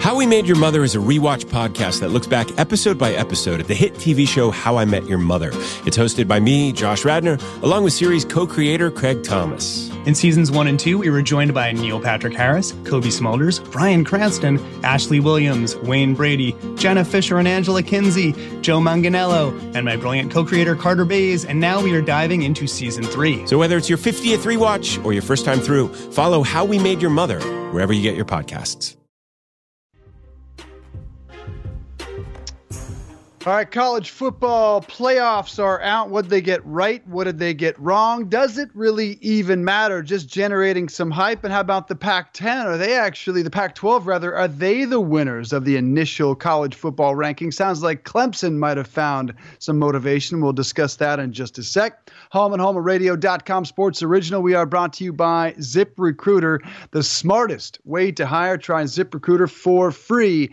How We Made Your Mother is a rewatch podcast that looks back episode by episode at the hit TV show How I Met Your Mother. It's hosted by me, Josh Radnor, along with series co-creator Craig Thomas. In seasons 1 and 2, we were joined by Neil Patrick Harris, Kobe Smulders, Bryan Cranston, Ashley Williams, Wayne Brady, Jenna Fisher and Angela Kinsey, Joe Manganiello, and my brilliant co-creator Carter Bays, and now we are diving into season 3. So whether it's your 50th rewatch or your first time through, follow How We Made Your Mother wherever you get your podcasts. All right, college football playoffs are out. What did they get right? What did they get wrong? Does it really even matter? Just generating some hype. And how about the Pac-10? Are they actually, the Pac-12 rather, are they the winners of the initial college football ranking? Sounds like Clemson might have found some motivation. We'll discuss that in just a sec. Home and HomeRadio.com Sports Original. We are brought to you by ZipRecruiter, the smartest way to hire. Try ZipRecruiter for free.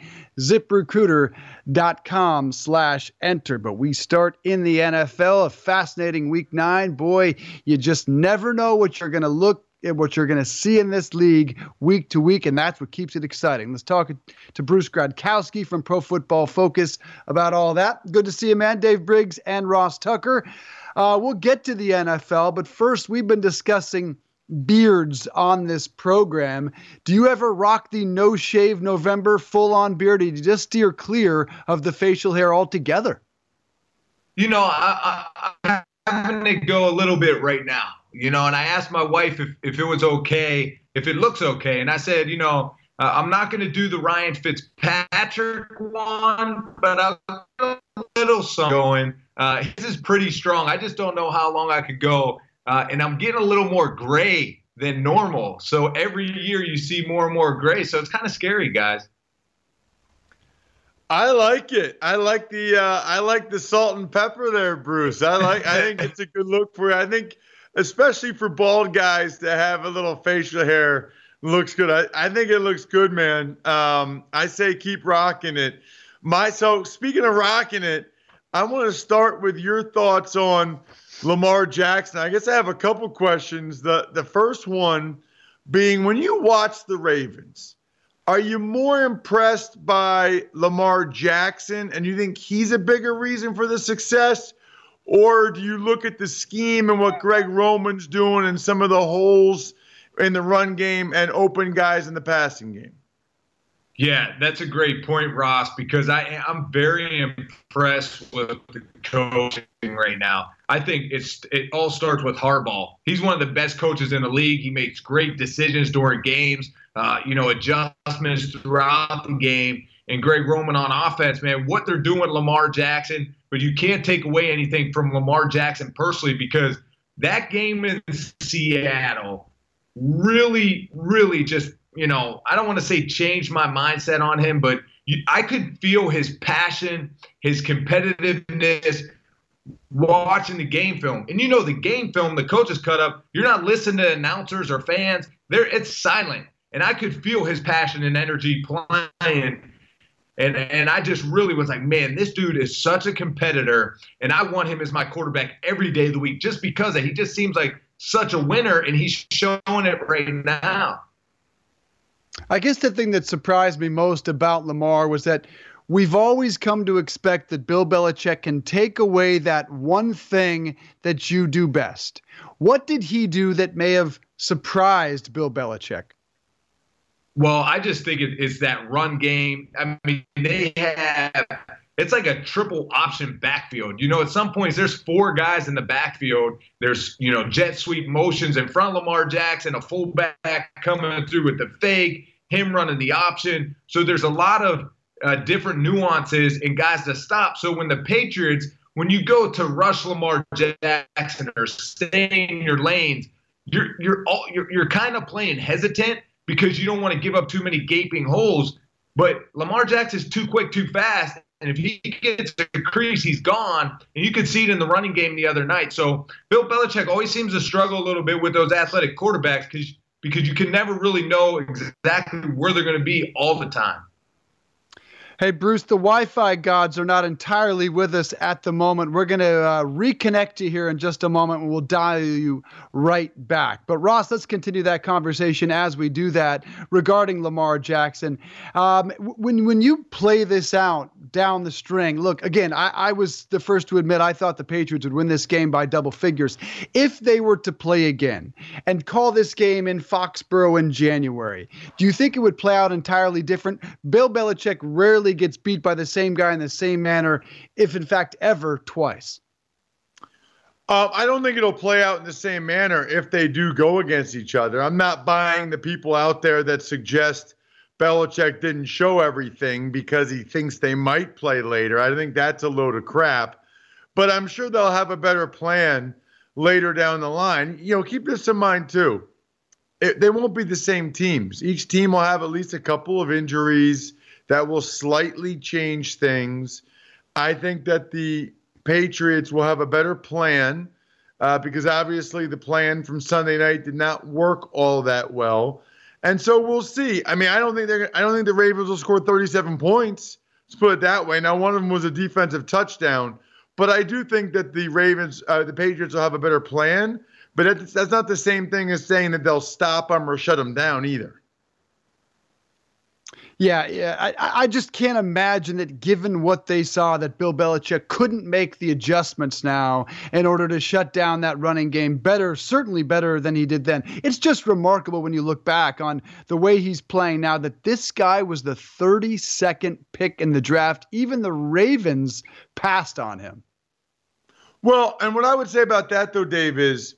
ZipRecruiter.com/enter. But we start in the NFL, a fascinating week 9. Boy, you just never know what you're going to see in this league week to week, and that's what keeps it exciting. Let's talk to Bruce Gradkowski from Pro Football Focus about all that. Good to see you, man. Dave Briggs and Ross Tucker. We'll get to the NFL, but first we've been discussing beards on this program. Do you ever rock the no shave November full-on beard? Or do you just steer clear of the facial hair altogether? You know, I'm having to go a little bit right now, you know, and I asked my wife if it was okay, if it looks okay. And I said, you know, I'm not going to do the Ryan Fitzpatrick one, but I'll get a little something going. His is pretty strong. I just don't know how long I could go. And I'm getting a little more gray than normal. So every year you see more and more gray. So it's kind of scary, guys. I like it. I like the salt and pepper there, Bruce. I think it's a good look for you. I think especially for bald guys to have a little facial hair looks good. I think it looks good, man. I say keep rocking it. So speaking of rocking it, I want to start with your thoughts on Lamar Jackson. I guess I have a couple questions. The first one being, when you watch the Ravens, are you more impressed by Lamar Jackson and you think he's a bigger reason for the success? Or do you look at the scheme and what Greg Roman's doing and some of the holes in the run game and open guys in the passing game? Yeah, that's a great point, Ross, because I'm very impressed with the coaching right now. I think it all starts with Harbaugh. He's one of the best coaches in the league. He makes great decisions during games, adjustments throughout the game. And Greg Roman on offense, man, what they're doing with Lamar Jackson, but you can't take away anything from Lamar Jackson personally, because that game in Seattle really, really just, you know, I don't want to say changed my mindset on him, but I could feel his passion, his competitiveness watching the game film. And you know, the game film, the coaches cut up, you're not listening to announcers or fans. It's silent. And I could feel his passion and energy playing. And I just really was like, man, this dude is such a competitor, and I want him as my quarterback every day of the week just because he just seems like such a winner, and he's showing it right now. I guess the thing that surprised me most about Lamar was that we've always come to expect that Bill Belichick can take away that one thing that you do best. What did he do that may have surprised Bill Belichick? Well, I just think it's that run game. I mean, it's like a triple option backfield. You know, at some points there's 4 guys in the backfield. There's, you know, jet sweep motions in front of Lamar Jackson, a fullback coming through with the fake, him running the option. So there's a lot of different nuances and guys to stop. So when the Patriots, when you go to rush Lamar Jackson or stay in your lanes, you're kind of playing hesitant because you don't want to give up too many gaping holes. But Lamar Jackson's too quick, too fast. And if he gets a crease, he's gone. And you could see it in the running game the other night. So Bill Belichick always seems to struggle a little bit with those athletic quarterbacks because you can never really know exactly where they're going to be all the time. Hey, Bruce, the Wi-Fi gods are not entirely with us at the moment. We're going to reconnect you here in just a moment, and we'll dial you right back. But, Ross, let's continue that conversation as we do that regarding Lamar Jackson. When you play this out down the string, look, again, I was the first to admit I thought the Patriots would win this game by double figures. If they were to play again and call this game in Foxborough in January, do you think it would play out entirely different? Bill Belichick rarely gets beat by the same guy in the same manner, if in fact ever, twice. I don't think it'll play out in the same manner if they do go against each other. I'm not buying the people out there that suggest Belichick didn't show everything because he thinks they might play later. I think that's a load of crap. But I'm sure they'll have a better plan later down the line. Keep this in mind too. They won't be the same teams. Each team will have at least a couple of injuries that will slightly change things. I think that the Patriots will have a better plan because obviously the plan from Sunday night did not work all that well. And so we'll see. I mean, I don't think the Ravens will score 37 points. Let's put it that way. Now, one of them was a defensive touchdown, but I do think that the Patriots will have a better plan. But that's not the same thing as saying that they'll stop them or shut them down either. Yeah. I just can't imagine that given what they saw, that Bill Belichick couldn't make the adjustments now in order to shut down that running game certainly better than he did then. It's just remarkable when you look back on the way he's playing now that this guy was the 32nd pick in the draft. Even the Ravens passed on him. Well, and what I would say about that, though, Dave, is,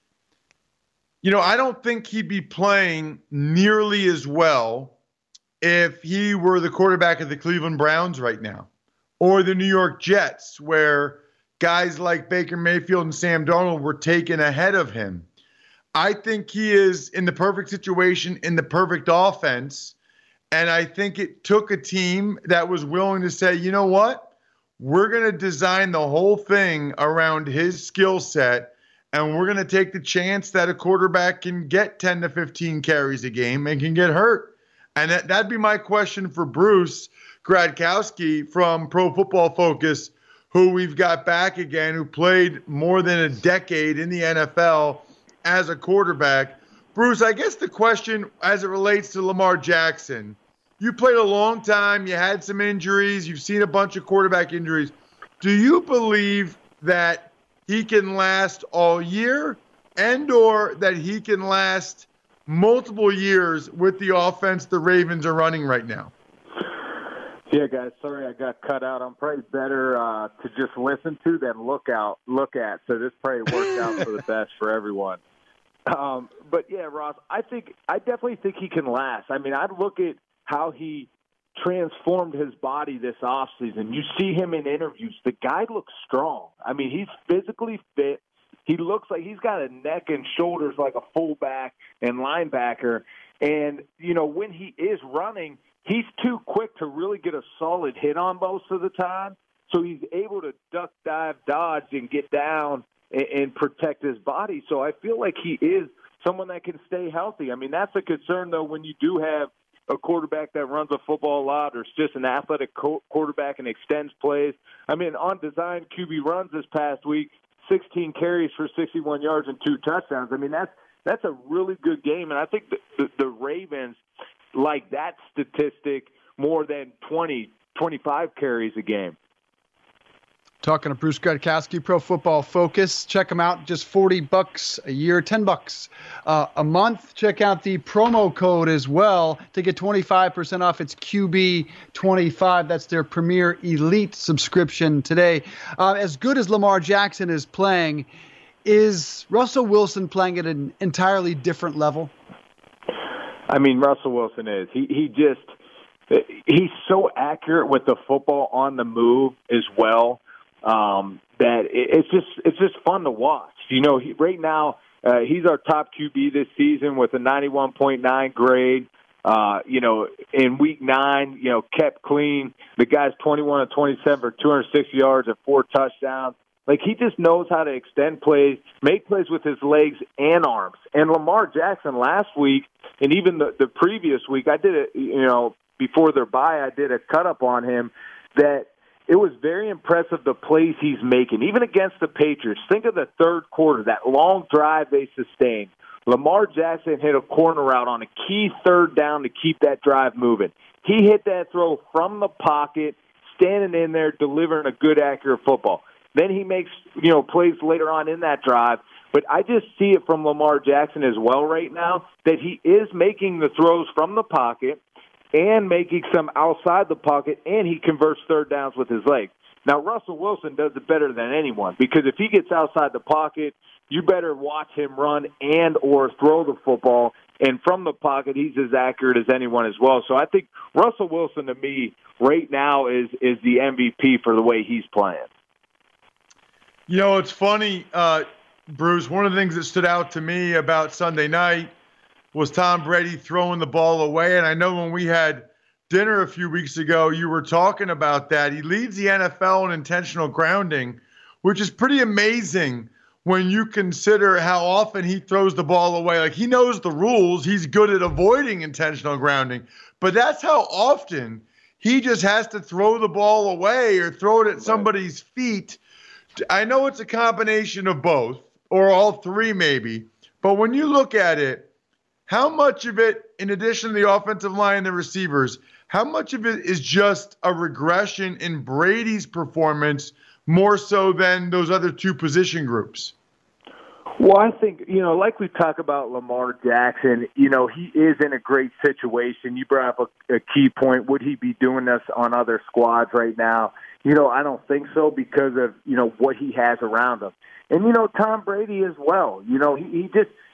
I don't think he'd be playing nearly as well if he were the quarterback of the Cleveland Browns right now, or the New York Jets, where guys like Baker Mayfield and Sam Darnold were taken ahead of him. I think he is in the perfect situation, in the perfect offense, and I think it took a team that was willing to say, you know what? We're going to design the whole thing around his skill set, and we're going to take the chance that a quarterback can get 10 to 15 carries a game and can get hurt. And that'd be my question for Bruce Gradkowski from Pro Football Focus, who we've got back again, who played more than a decade in the NFL as a quarterback. Bruce, I guess the question as it relates to Lamar Jackson, you played a long time, you had some injuries, you've seen a bunch of quarterback injuries. Do you believe that he can last all year and/or that he can last multiple years with the offense the Ravens are running right now? Yeah, guys, sorry I got cut out. I'm probably better to just listen to than look at. So this probably worked out for the best for everyone. But yeah, Ross, I definitely think he can last. I mean, I'd look at how he transformed his body this offseason. You see him in interviews. The guy looks strong. I mean, he's physically fit. He looks like he's got a neck and shoulders like a fullback and linebacker. And, when he is running, he's too quick to really get a solid hit on most of the time. So he's able to duck, dive, dodge, and get down and protect his body. So I feel like he is someone that can stay healthy. I mean, that's a concern, though, when you do have a quarterback that runs the football a lot or is just an athletic quarterback and extends plays. I mean, on design QB runs this past week, 16 carries for 61 yards and 2 touchdowns. I mean, that's a really good game, and I think the Ravens like that statistic more than 20, 25 carries a game. Talking to Bruce Gradkowski, Pro Football Focus. Check him out. Just $40 a year, $10 a month. Check out the promo code as well to get 25% off. It's QB25. That's their Premier Elite subscription today. As good as Lamar Jackson is playing, is Russell Wilson playing at an entirely different level? I mean, Russell Wilson is. He's so accurate with the football on the move as well. That it's just fun to watch. Right now he's our top QB this season with a 91.9 grade. In week 9, kept clean. The guy's 21 of 27 for 260 yards and 4 touchdowns. Like, he just knows how to extend plays, make plays with his legs and arms. And Lamar Jackson last week, and even the previous week, I did it, before their bye, I did a cut-up on him that it was very impressive the plays he's making, even against the Patriots. Think of the third quarter, that long drive they sustained. Lamar Jackson hit a corner route on a key third down to keep that drive moving. He hit that throw from the pocket, standing in there, delivering a good, accurate football. Then he makes, plays later on in that drive. But I just see it from Lamar Jackson as well right now that he is making the throws from the pocket and making some outside the pocket, and he converts third downs with his legs. Now, Russell Wilson does it better than anyone because if he gets outside the pocket, you better watch him run and or throw the football. And from the pocket, he's as accurate as anyone as well. So I think Russell Wilson, to me, right now is the MVP for the way he's playing. It's funny, Bruce, one of the things that stood out to me about Sunday night was Tom Brady throwing the ball away. And I know when we had dinner a few weeks ago, you were talking about that. He leads the NFL in intentional grounding, which is pretty amazing when you consider how often he throws the ball away. Like, he knows the rules. He's good at avoiding intentional grounding. But that's how often he just has to throw the ball away or throw it at somebody's feet. I know it's a combination of both, or all three maybe. But when you look at it, how much of it, in addition to the offensive line and the receivers, how much of it is just a regression in Brady's performance more so than those other two position groups? Well, I think, like we talk about Lamar Jackson, he is in a great situation. You brought up a key point. Would he be doing this on other squads right now? I don't think so because of, what he has around him. And, Tom Brady as well. He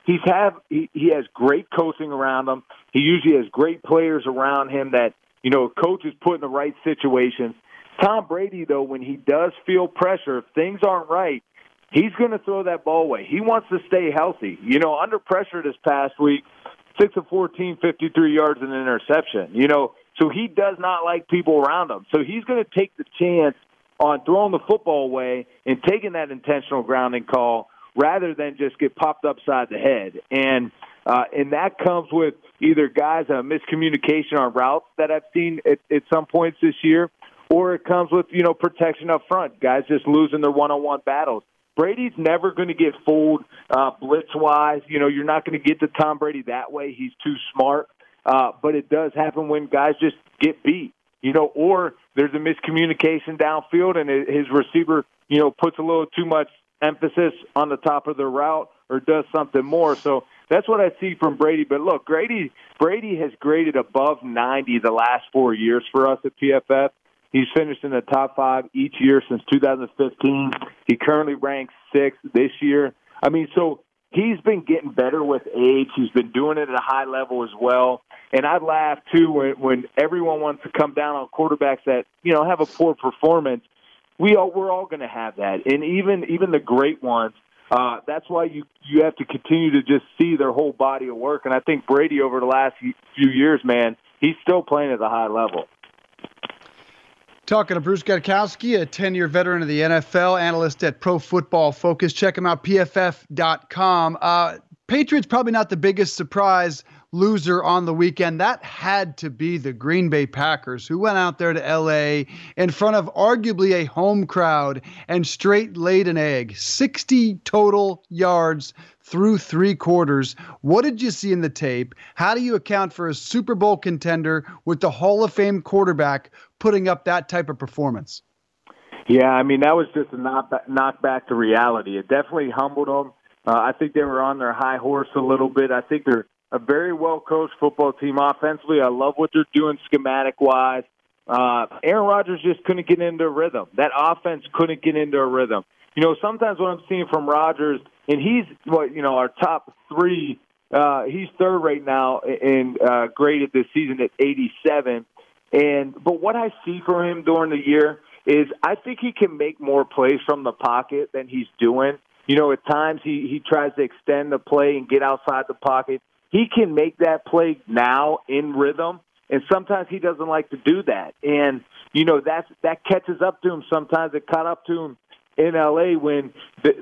has great coaching around him. He usually has great players around him that, coaches put in the right situations. Tom Brady, though, when he does feel pressure, if things aren't right, he's going to throw that ball away. He wants to stay healthy. Under pressure this past week, 6 of 14, 53 yards and an interception. So he does not like people around him. So he's going to take the chance on throwing the football away and taking that intentional grounding call rather than just get popped upside the head. And that comes with either guys miscommunication on routes that I've seen at some points this year, or it comes with, protection up front, guys just losing their one-on-one battles. Brady's never going to get fooled blitz-wise. You're not going to get to Tom Brady that way. He's too smart. But it does happen when guys just get beat, or there's a miscommunication downfield and his receiver, puts a little too much emphasis on the top of the route or does something more. So that's what I see from Brady. But look, Brady has graded above 90 the last 4 years for us at PFF. He's finished in the top 5 each year since 2015. He currently ranks 6th this year. So he's been getting better with age. He's been doing it at a high level as well. And I laugh, too, when everyone wants to come down on quarterbacks that, have a poor performance. We're all going to have that. And even the great ones, that's why you have to continue to just see their whole body of work. And I think Brady over the last few years, man, he's still playing at a high level. Talking to Bruce Gradkowski, a 10-year veteran of the NFL, analyst at Pro Football Focus. Check him out, pff.com. Patriots probably not the biggest surprise loser on the weekend. That had to be the Green Bay Packers, who went out there to L.A. in front of arguably a home crowd and straight laid an egg. 60 total yards through 3 quarters. What did you see in the tape? How do you account for a Super Bowl contender with the Hall of Fame quarterback putting up that type of performance? Yeah, that was just a knock back to reality. It definitely humbled them. I think they were on their high horse a little bit. I think they're a very well-coached football team offensively. I love what they're doing schematic-wise. Aaron Rodgers just couldn't get into a rhythm. That offense couldn't get into a rhythm. Sometimes what I'm seeing from Rodgers, and he's our top 3. He's 3rd right now and graded this season at 87. But what I see from him during the year is I think he can make more plays from the pocket than he's doing. At times he tries to extend the play and get outside the pocket. He can make that play now in rhythm, and sometimes he doesn't like to do that. And, that catches up to him sometimes. It caught up to him in L.A. when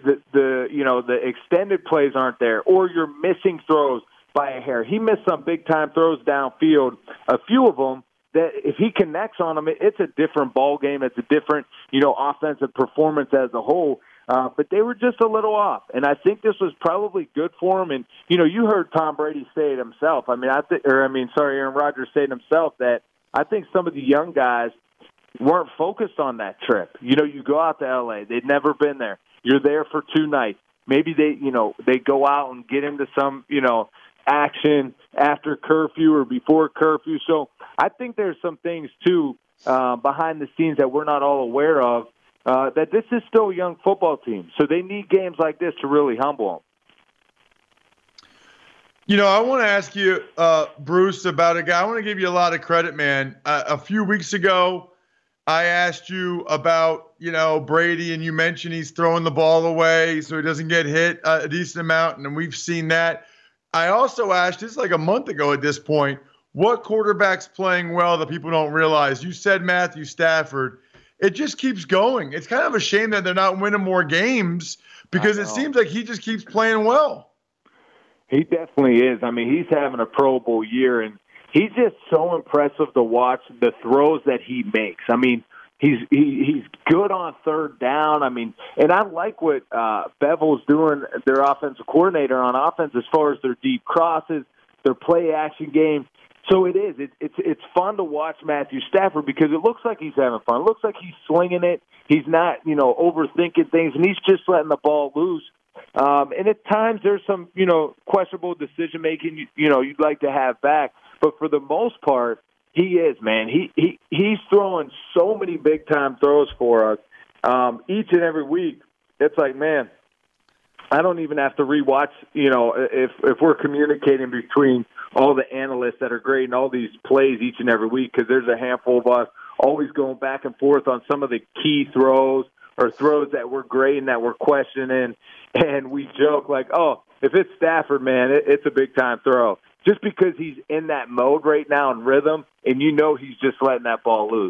the extended plays aren't there, or you're missing throws by a hair. He missed some big-time throws downfield, a few of them that if he connects on them, it's a different ball game. It's a different, offensive performance as a whole. But they were just a little off, and I think this was probably good for him. And you heard Tom Brady say it himself. Aaron Rodgers say it himself that I think some of the young guys weren't focused on that trip. You go out to LA. They'd never been there. You're there for 2 nights. Maybe they go out and get into some, action after curfew or before curfew. So I think there's some things too behind the scenes that we're not all aware of. That this is still a young football team, so they need games like this to really humble them. I want to ask you, Bruce, about a guy. I want to give you a lot of credit, man. A few weeks ago, I asked you about, Brady, and you mentioned he's throwing the ball away so he doesn't get hit a decent amount, and we've seen that. I also asked, this is like a month ago at this point, what quarterback's playing well that people don't realize? You said Matthew Stafford. It just keeps going. It's kind of a shame that they're not winning more games because it seems like he just keeps playing well. He definitely is. I mean, he's having a Pro Bowl year, and he's just so impressive to watch the throws that he makes. I mean, he's good on third down. I mean, and I like what Bevel's doing, their offensive coordinator on offense, as far as their deep crosses, their play action game. So it is. It's fun to watch Matthew Stafford because it looks like he's having fun. It looks like he's slinging it. He's not, overthinking things, and he's just letting the ball loose. And at times there's some, questionable decision making. You'd like to have back, but for the most part, he is, man. He's throwing so many big time throws for us each and every week. It's like, man, I don't even have to rewatch, if we're communicating between all the analysts that are grading all these plays each and every week, because there's a handful of us always going back and forth on some of the key throws or throws that we're grading, that we're questioning, and we joke like, oh, if it's Stafford, man, it's a big-time throw. Just because he's in that mode right now in rhythm, and he's just letting that ball loose.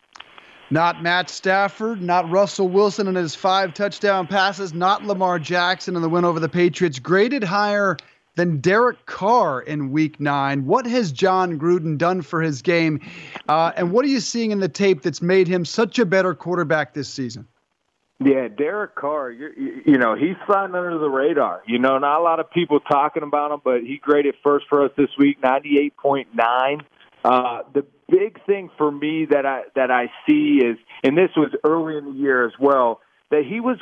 Not Matt Stafford, not Russell Wilson and his 5 touchdown passes, not Lamar Jackson in the win over the Patriots. Graded higher than Derek Carr in Week 9. What has John Gruden done for his game? And what are you seeing in the tape that's made him such a better quarterback this season? Yeah, Derek Carr, he's flying under the radar. Not a lot of people talking about him, but he graded first for us this week, 98.9. The big thing for me that I see is, and this was early in the year as well, that he was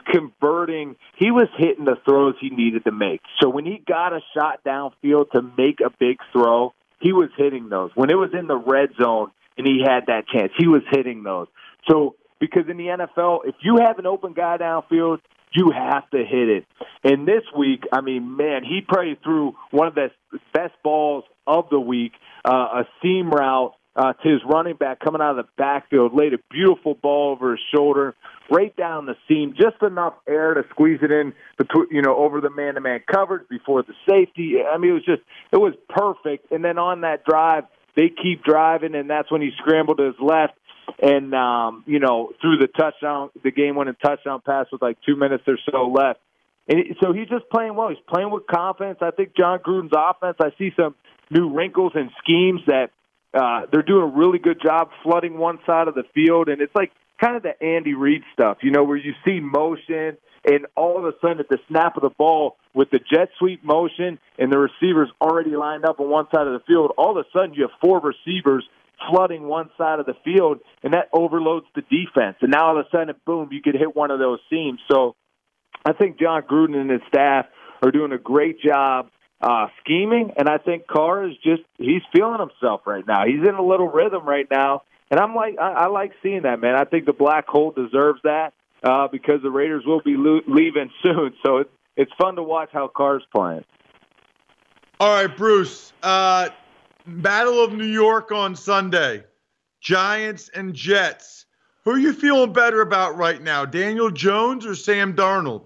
hitting the throws he needed to make. So when he got a shot downfield to make a big throw, he was hitting those. When it was in the red zone and he had that chance, he was hitting those. So because in the NFL, if you have an open guy downfield, you have to hit it. And this week, I mean, man, he probably threw one of the best balls of the week, a seam route to his running back coming out of the backfield, laid a beautiful ball over his shoulder, right down the seam, just enough air to squeeze it in between, over the man-to-man coverage before the safety. I mean, it was perfect. And then on that drive, they keep driving, and that's when he scrambled to his left and, threw the game-winning touchdown pass with like 2 minutes or so left. And so he's just playing well. He's playing with confidence. I think John Gruden's offense, I see some new wrinkles and schemes that they're doing a really good job flooding one side of the field. And it's like kind of the Andy Reid stuff, where you see motion and all of a sudden at the snap of the ball with the jet sweep motion and the receivers already lined up on one side of the field, all of a sudden you have 4 receivers flooding one side of the field, and that overloads the defense. And now all of a sudden, boom, you could hit one of those seams. So I think John Gruden and his staff are doing a great job scheming, and I think Carr is he's feeling himself right now. He's in a little rhythm right now, and I like seeing that, man. I think the black hole deserves that because the Raiders will be leaving soon. So it's fun to watch how Carr's playing. All right, Bruce. Battle of New York on Sunday. Giants and Jets. Who are you feeling better about right now, Daniel Jones or Sam Darnold?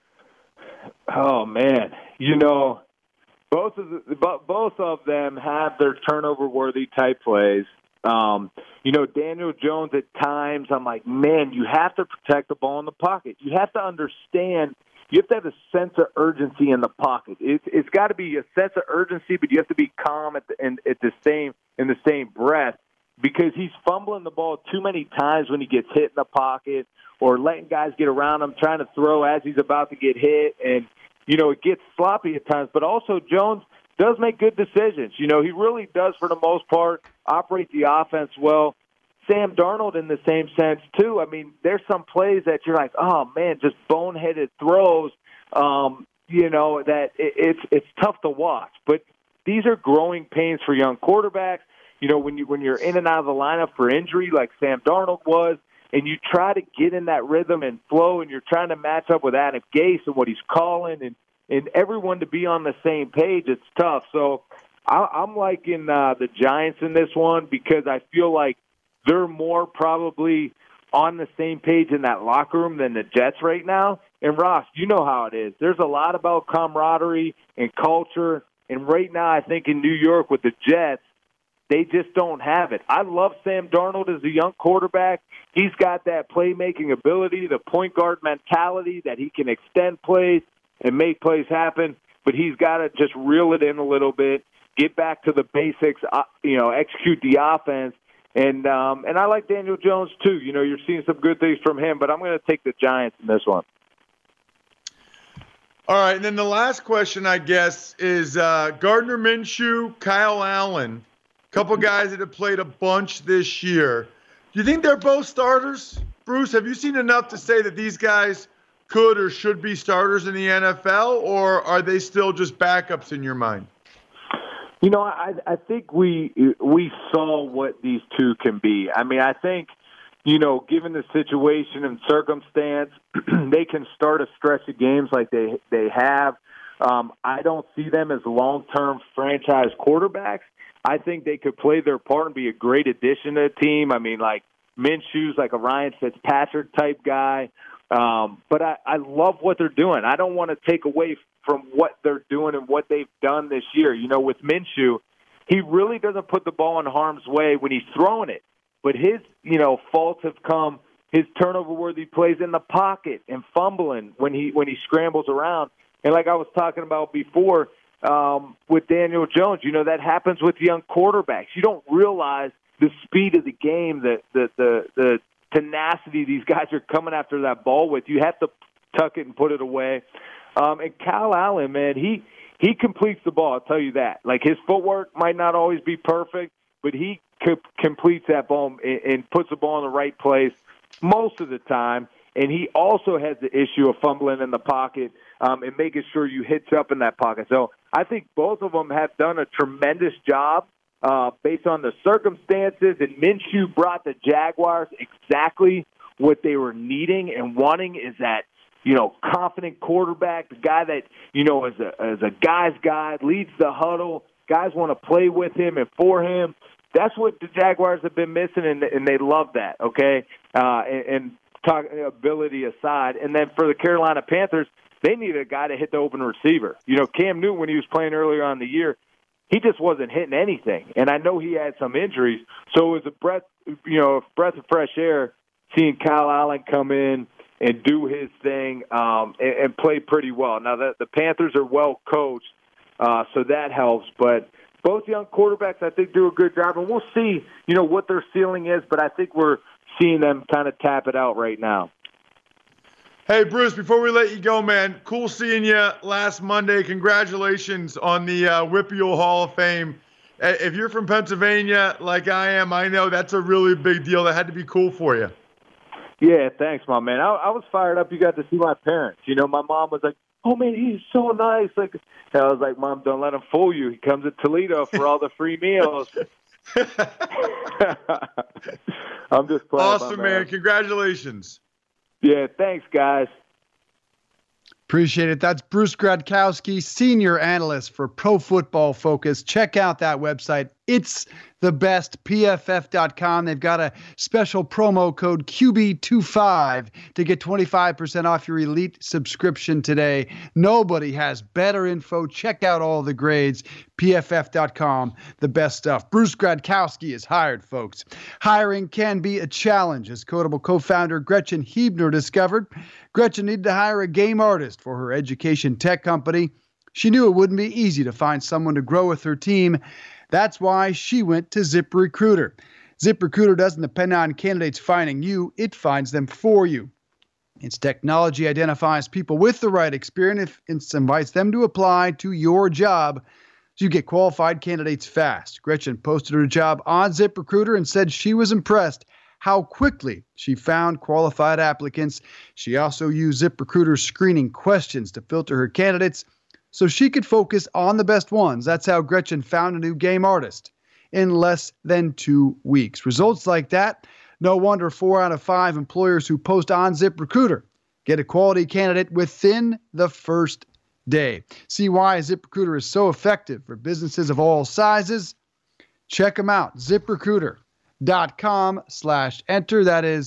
Oh, man. Both of them have their turnover-worthy type plays. Daniel Jones at times, I'm like, man, you have to protect the ball in the pocket. You have to understand. You have to have a sense of urgency in the pocket. It's got to be a sense of urgency, but you have to be calm in the same breath. because he's fumbling the ball too many times when he gets hit in the pocket or letting guys get around him, trying to throw as he's about to get hit. And, it gets sloppy at times. But also Jones does make good decisions. He really does, for the most part, operate the offense well. Sam Darnold in the same sense, too. I mean, there's some plays that you're like, oh, man, just boneheaded throws, that it's tough to watch. But these are growing pains for young quarterbacks. When you're in and out of the lineup for injury like Sam Darnold was, and you try to get in that rhythm and flow, and you're trying to match up with Adam Gase and what he's calling and everyone to be on the same page, it's tough. So I'm liking the Giants in this one because I feel like they're more probably on the same page in that locker room than the Jets right now. And, Ross, you know how it is. There's a lot about camaraderie and culture. And right now I think in New York with the Jets, they just don't have it. I love Sam Darnold as a young quarterback. He's got that playmaking ability, the point guard mentality that he can extend plays and make plays happen. But he's got to just reel it in a little bit, get back to the basics, execute the offense. And I like Daniel Jones, too. You're seeing some good things from him, but I'm going to take the Giants in this one. All right, and then the last question, I guess, is Gardner Minshew, Kyle Allen, a couple guys that have played a bunch this year. Do you think they're both starters? Bruce, have you seen enough to say that these guys could or should be starters in the NFL, or are they still just backups in your mind? I think we saw what these two can be. I mean, I think, given the situation and circumstance, they can start a stretch of games like they have. I don't see them as long-term franchise quarterbacks. I think they could play their part and be a great addition to the team. I mean, like Minshew's like a Ryan Fitzpatrick type guy. But I love what they're doing. I don't want to take away from what they're doing and what they've done this year. With Minshew, he really doesn't put the ball in harm's way when he's throwing it. But his, faults have come, his turnover-worthy plays in the pocket and fumbling when he scrambles around. And like I was talking about before with Daniel Jones, that happens with young quarterbacks. You don't realize the speed of the game, the tenacity these guys are coming after that ball with. You have to tuck it and put it away. And Kyle Allen, man, he completes the ball, I'll tell you that. Like, his footwork might not always be perfect, but he completes that ball and puts the ball in the right place most of the time. And he also has the issue of fumbling in the pocket and making sure you hitch up in that pocket. So I think both of them have done a tremendous job based on the circumstances. And Minshew brought the Jaguars exactly what they were needing and wanting, is that, confident quarterback, the guy that, is a guy's guy, leads the huddle. Guys want to play with him and for him. That's what the Jaguars have been missing, and they love that, okay? And talk ability aside. And then for the Carolina Panthers, they need a guy to hit the open receiver. Cam Newton, when he was playing earlier on in the year, he just wasn't hitting anything. And I know he had some injuries. So it was a breath of fresh air seeing Kyle Allen come in and do his thing and play pretty well. Now, the Panthers are well coached, so that helps. But both young quarterbacks, I think, do a good job. And we'll see, what their ceiling is. But I think we're seeing them kind of tap it out right now. Hey, Bruce, before we let you go, man, cool seeing you last Monday. Congratulations on the WPIAL Hall of Fame. If you're from Pennsylvania like I am, I know that's a really big deal. That had to be cool for you. Yeah, thanks, my man. I was fired up. You got to see my parents. My mom was like, oh, man, he's so nice. Like, I was like, Mom, don't let him fool you. He comes to Toledo for all the free meals. I'm just playing. Awesome, man. Congratulations. Yeah, thanks, guys. Appreciate it. That's Bruce Gradkowski, senior analyst for Pro Football Focus. Check out that website. It's the best, PFF.com. They've got a special promo code QB25 to get 25% off your Elite subscription today. Nobody has better info. Check out all the grades. PFF.com, the best stuff. Bruce Gradkowski is hired, folks. Hiring can be a challenge, as Codable co-founder Gretchen Huebner discovered. Gretchen needed to hire a game artist for her education tech company. She knew it wouldn't be easy to find someone to grow with her team. That's why she went to ZipRecruiter. ZipRecruiter doesn't depend on candidates finding you, it finds them for you. Its technology identifies people with the right experience and invites them to apply to your job so you get qualified candidates fast. Gretchen posted her job on ZipRecruiter and said she was impressed how quickly she found qualified applicants. She also used ZipRecruiter's screening questions to filter her candidates so she could focus on the best ones. That's how Gretchen found a new game artist in less than 2 weeks. Results like that, no wonder 4 out of 5 employers who post on ZipRecruiter get a quality candidate within the first day. See why ZipRecruiter is so effective for businesses of all sizes? Check them out. ZipRecruiter.com/enter. That is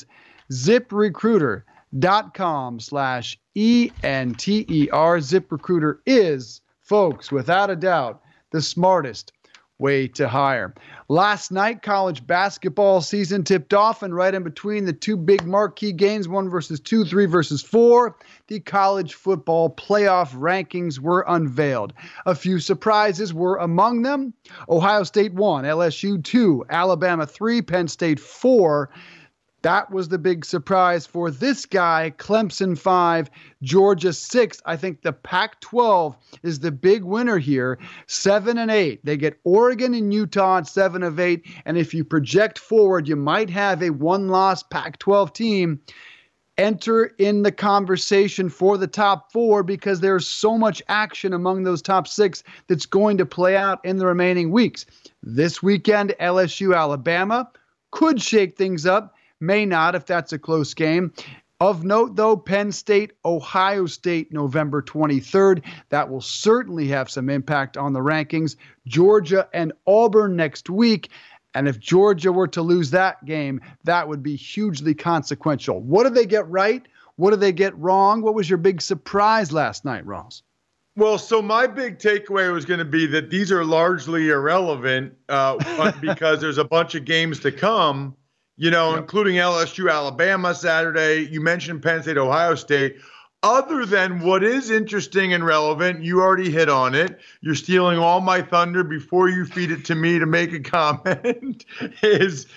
ZipRecruiter.com/ENTER. ZipRecruiter is, folks, without a doubt, the smartest way to hire. Last night, college basketball season tipped off, and right in between the two big marquee games, 1 versus 2, 3 versus 4, the college football playoff rankings were unveiled. A few surprises were among them. Ohio State 1, LSU 2, Alabama 3, Penn State 4. That was the big surprise for this guy. Clemson 5, Georgia 6. I think the Pac-12 is the big winner here. 7 and 8. They get Oregon and Utah at 7 of 8. And if you project forward, you might have a one-loss Pac-12 team enter in the conversation for the top 4 because there's so much action among those top 6 that's going to play out in the remaining weeks. This weekend, LSU, Alabama could shake things up. May not if that's a close game. Of note, though, Penn State, Ohio State, November 23rd. That will certainly have some impact on the rankings. Georgia and Auburn next week. And if Georgia were to lose that game, that would be hugely consequential. What did they get right? What did they get wrong? What was your big surprise last night, Ross? Well, so my big takeaway was going to be that these are largely irrelevant because there's a bunch of games to come. Including LSU, Alabama Saturday. You mentioned Penn State, Ohio State. Other than what is interesting and relevant, you already hit on it. You're stealing all my thunder before you feed it to me to make a comment. is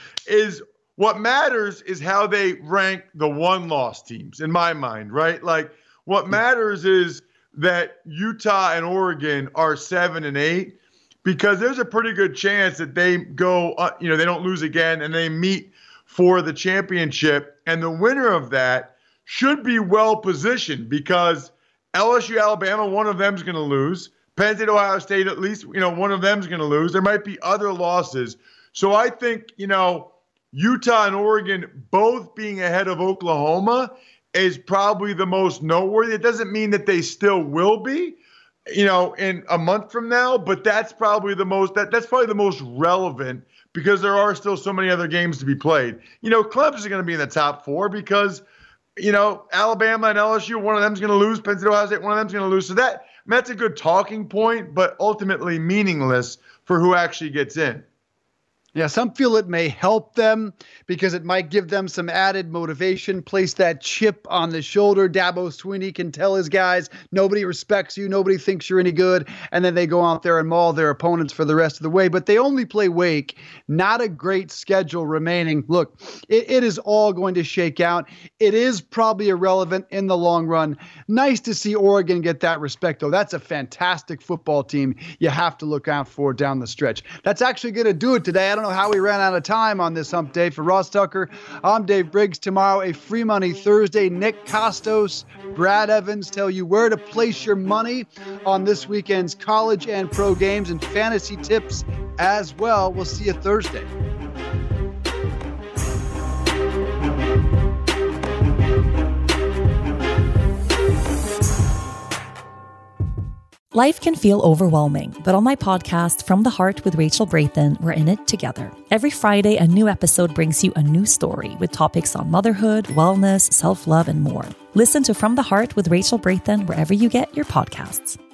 what matters is how they rank the one-loss teams, in my mind, right? Like, what matters is that Utah and Oregon are 7 and 8 because there's a pretty good chance that they go, they don't lose again and they meet for the championship, and the winner of that should be well positioned because LSU, Alabama, one of them is going to lose. Penn State, Ohio State, at least, one of them is going to lose. There might be other losses. So I think, Utah and Oregon both being ahead of Oklahoma is probably the most noteworthy. It doesn't mean that they still will be, in a month from now, but that's probably the most relevant because there are still so many other games to be played. Clemson are going to be in the top 4 because, Alabama and LSU, one of them is going to lose. Penn State, Ohio State, one of them is going to lose. So that's a good talking point, but ultimately meaningless for who actually gets in. Yeah, some feel it may help them because it might give them some added motivation, place that chip on the shoulder. Dabo Swinney can tell his guys, nobody respects you, nobody thinks you're any good, and then they go out there and maul their opponents for the rest of the way. But they only play Wake, not a great schedule remaining. Look, it is all going to shake out. It is probably irrelevant in the long run. Nice to see Oregon get that respect, though. That's a fantastic football team you have to look out for down the stretch. That's actually going to do it today. I don't know how we ran out of time on this hump day. For Ross Tucker, I'm Dave Briggs. Tomorrow, a Free Money Thursday. Nick Costos, Brad Evans tell you where to place your money on this weekend's college and pro games and fantasy tips as well. We'll see you Thursday. Life can feel overwhelming, but on my podcast, From the Heart with Rachel Brathen, we're in it together. Every Friday, a new episode brings you a new story with topics on motherhood, wellness, self-love, and more. Listen to From the Heart with Rachel Brathen wherever you get your podcasts.